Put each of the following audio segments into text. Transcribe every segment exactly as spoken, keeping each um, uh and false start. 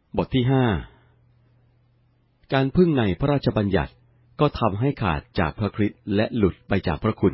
บทที่ห้าการพึ่งในพระราชบัญญัติก็ทำให้ขาดจากพระคริสต์และหลุดไปจากพระคุณ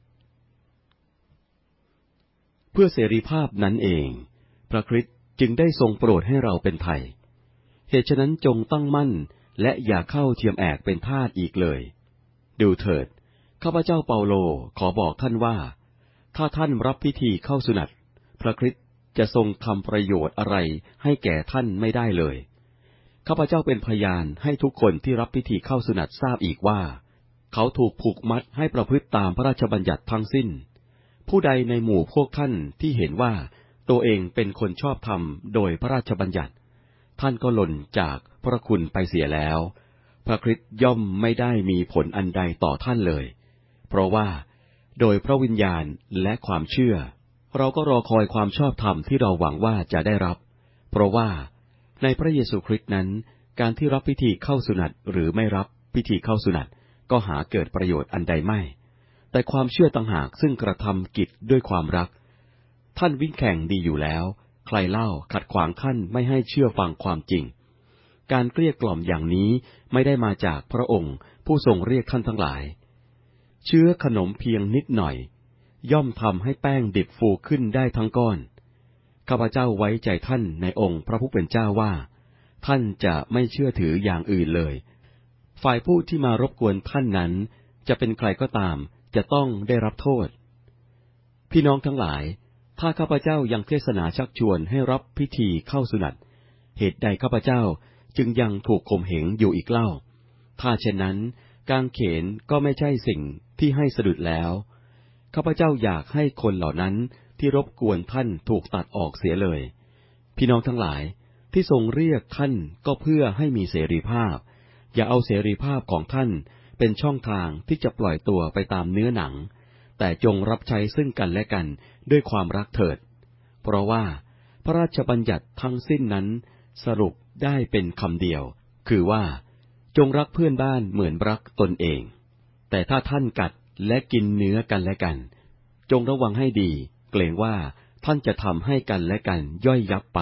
เพื่อเสรีภาพนั้นเองพระคริสต์จึงได้ทรงโปรดให้เราเป็นไทยเหตุฉะนั้นจงตั้งมั่นและอย่าเข้าเทียมแอกเป็นทาสอีกเลยดูเถิดข้าพเจ้าเปาโลขอบอกท่านว่าถ้าท่านรับพิธีเข้าสุนัตพระคริสต์จะทรงทำประโยชน์อะไรให้แก่ท่านไม่ได้เลยข้าพเจ้าเป็นพยานให้ทุกคนที่รับพิธีเข้าสุนัตทราบอีกว่าเขาถูกผูกมัดให้ประพฤติตามพระราชบัญญัติทั้งสิ้นผู้ใดในหมู่พวกท่านที่เห็นว่าตัวเองเป็นคนชอบธรรมโดยพระราชบัญญัติท่านก็หล่นจากพระคุณไปเสียแล้วพระคริสต์ย่อมไม่ได้มีผลอันใดต่อท่านเลยเพราะว่าโดยพระวิญญาณและความเชื่อเราก็รอคอยความชอบธรรมที่เราหวังว่าจะได้รับเพราะว่าในพระเยซูคริสต์นั้นการที่รับพิธีเข้าสุนัตหรือไม่รับพิธีเข้าสุนัตก็หาเกิดประโยชน์อันใดไม่แต่ความเชื่อต่างหากซึ่งกระทำกิจด้วยความรักท่านวิ่งแข่งดีอยู่แล้วใครเล่าขัดขวางท่านไม่ให้เชื่อฟังความจริงการเกลี้ยกล่อมอย่างนี้ไม่ได้มาจากพระองค์ผู้ทรงเรียกท่านทั้งหลายเชื้อขนมเพียงนิดหน่อยย่อมทำให้แป้งดิบฟูขึ้นได้ทั้งก้อนข้าพเจ้าไว้ใจท่านในองค์พระผู้เป็นเจ้าว่าท่านจะไม่เชื่อถืออย่างอื่นเลยฝ่ายผู้ที่มารบกวนท่านนั้นจะเป็นใครก็ตามจะต้องได้รับโทษพี่น้องทั้งหลายถ้าข้าพเจ้ายังเทศนาชักชวนให้รับพิธีเข้าสุนัตเหตุใดข้าพเจ้าจึงยังถูกข่มเหงอยู่อีกเล่าถ้าเช่นนั้นกางเขนก็ไม่ใช่สิ่งที่ให้สะดุดแล้วข้าพเจ้าอยากให้คนเหล่านั้นที่รบกวนท่านถูกตัดออกเสียเลยพี่น้องทั้งหลายที่ทรงเรียกท่านก็เพื่อให้มีเสรีภาพอย่าเอาเสรีภาพของท่านเป็นช่องทางที่จะปล่อยตัวไปตามเนื้อหนังแต่จงรับใช้ซึ่งกันและกันด้วยความรักเถิดเพราะว่าพระราชบัญญัติทั้งสิ้นนั้นสรุปได้เป็นคำเดียวคือว่าจงรักเพื่อนบ้านเหมือนรักตนเองแต่ถ้าท่านกัดและกินเนื้อกันและกันจงระวังให้ดีเกรงว่าท่านจะทำให้กันและกันย่อยยับไป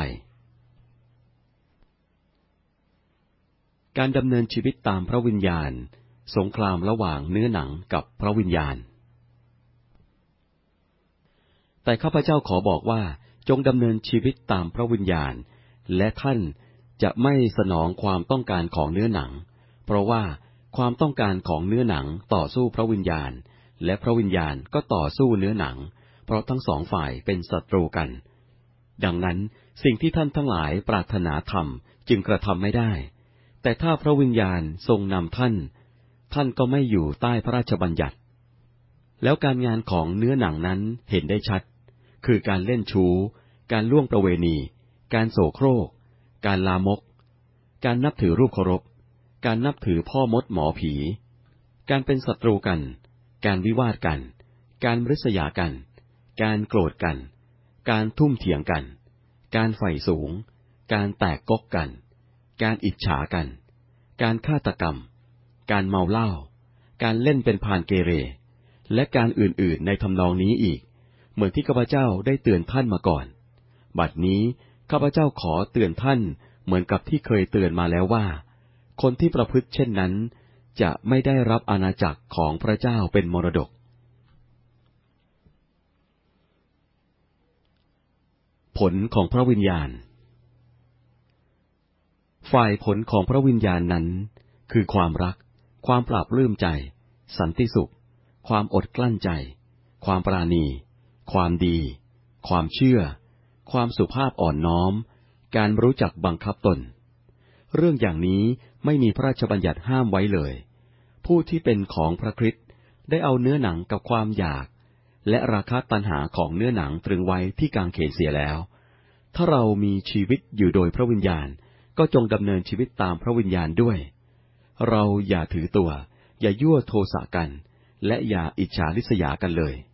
การดำเนินชีวิตตามพระวิญญาณสงครามระหว่างเนื้อหนังกับพระวิญญาณแต่ข้าพเจ้าขอบอกว่าจงดำเนินชีวิตตามพระวิญญาณและท่านจะไม่สนองความต้องการของเนื้อหนังเพราะว่าความต้องการของเนื้อหนังต่อสู้พระวิญญาณและพระวิญญาณก็ต่อสู้เนื้อหนังเพราะทั้งสองฝ่ายเป็นศัตรูกันดังนั้นสิ่งที่ท่านทั้งหลายปรารถนาทำจึงกระทำไม่ได้แต่ถ้าพระวิญญาณทรงนำท่านท่านก็ไม่อยู่ใต้พระราชบัญญัติแล้วการงานของเนื้อหนังนั้นเห็นได้ชัดคือการเล่นชู้การล่วงประเวณีการโสโครกการลามกการนับถือรูปเคารพการนับถือพ่อมดหมอผีการเป็นศัตรูกันการวิวาทกันการริษยากันการโกรธกันการทุ่มเถียงกันการใฝ่สูงการแตกกกกันการอิจฉากันการฆาตกรรมการเมาเหล้าการเล่นเป็นพาลเกเรและการอื่นๆในทำนองนี้อีกเหมือนที่ข้าพเจ้าได้เตือนท่านมาก่อนบัดนี้ข้าพเจ้าขอเตือนท่านเหมือนกับที่เคยเตือนมาแล้วว่าคนที่ประพฤติเช่นนั้นจะไม่ได้รับอาณาจักรของพระเจ้าเป็นมรดกผลของพระวิญญาณฝ่ายผลของพระวิญญาณนั้นคือความรักความปราบปลื้มใจสันติสุขความอดกลั้นใจความปราณีความดีความเชื่อความสุภาพอ่อนน้อมการรู้จักบังคับตนเรื่องอย่างนี้ไม่มีพระราชบัญญัติห้ามไว้เลยผู้ที่เป็นของพระคริสต์ได้เอาเนื้อหนังกับความอยากและราคะตัณหาของเนื้อหนังตรึงไว้ที่กางเขนเสียแล้วถ้าเรามีชีวิตอยู่โดยพระวิญญาณก็จงดำเนินชีวิตตามพระวิญญาณด้วยเราอย่าถือตัวอย่ายั่วโทสะกันและอย่าอิจฉาริษยากันเลย